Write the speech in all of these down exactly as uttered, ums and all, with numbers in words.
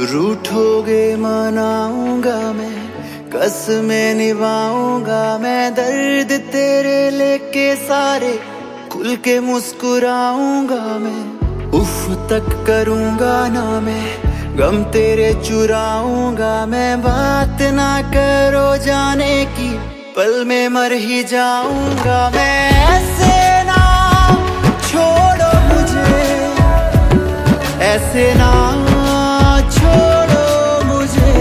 रूठोगे मनाऊंगा मैं, कसमें निभाऊंगा मैं, दर्द तेरे लेके सारे खुल के मुस्कुराऊंगा मैं। उफ तक करूंगा ना मैं, गम तेरे चुराऊंगा मैं, बात ना करो जाने की, पल में मर ही जाऊंगा मैं। ऐसे ना छोड़ो मुझे, ऐसे ना छोड़ो मुझे,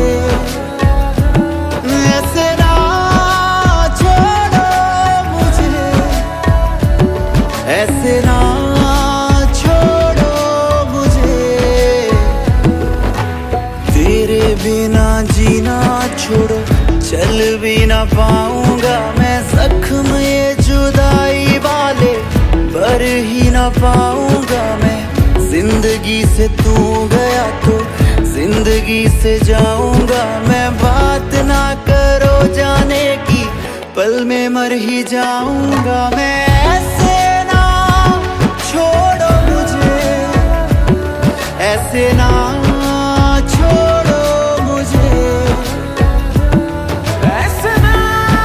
ऐसे ना छोड़ो मुझे, ऐसे ना छोड़ो मुझे। तेरे बिना जीना छोड़ो, चल भी ना पाऊंगा मैं, जख्म ये जुदाई वाले भर ही ना पाऊंगा मैं। जिंदगी से तू गया तो जिंदगी से जाऊंगा मैं, बात ना करो जाने की, पल में मर ही जाऊंगा मैं। ऐसे ना छोड़ो मुझे, ऐसे ना छोड़ो मुझे, ऐसे ना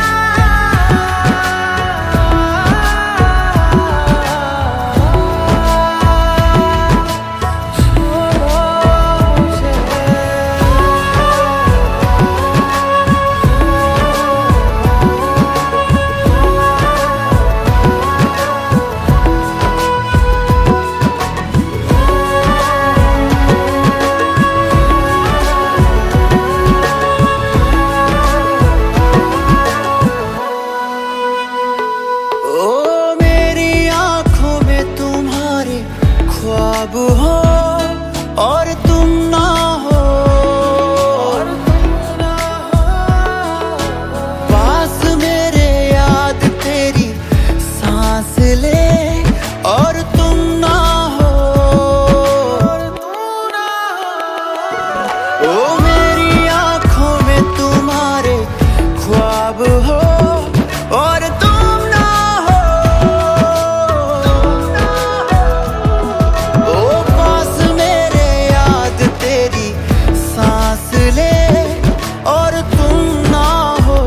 ख्वाब हो और तुम ना हो, और तुम ना हो पास मेरे, याद तेरी सांस ले और तुम ना हो, और तुम ना हो। ओ मेरी आंखों में तुम्हारे ख्वाब हो और तुम ना हो, और तुम ना हो।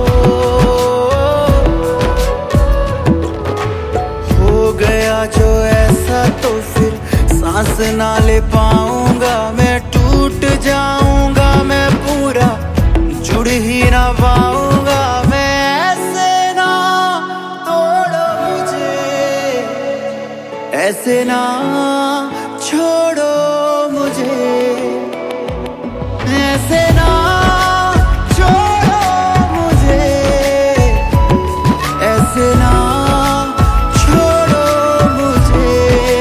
हो गया जो ऐसा तो फिर सांस ना ले पाऊंगा मैं, टूट जाऊंगा मैं पूरा, जुड़ ही ना पाऊंगा मैं। ऐसे ना तोड़ो मुझे, ऐसे ना छोड़ो मुझे, ऐसे ना छोड़ो मुझे, ऐसे ना छोड़ो मुझे।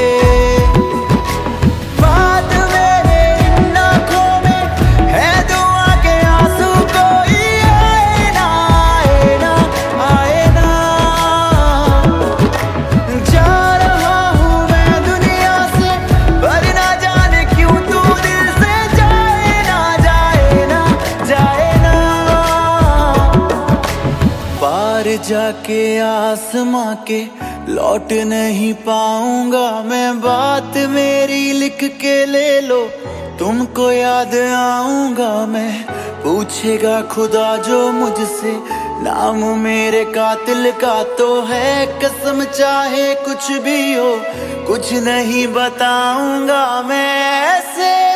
बात मेरे इन आँखों में है दुआ के आंसू, कोई आए ना आए ना आए ना। जा रहा हूँ मैं दुनिया से, पर ना जाने क्यों तू दिल से जाए ना जाए ना जाए ना। पार जाके आसमां के लौट नहीं पाऊंगा मैं, बात मेरी लिख के ले लो, तुमको याद आऊंगा मैं। पूछेगा खुदा जो मुझसे, नाम मेरे कातिल का तो है कसम, चाहे कुछ भी हो कुछ नहीं बताऊंगा मैं। ऐसे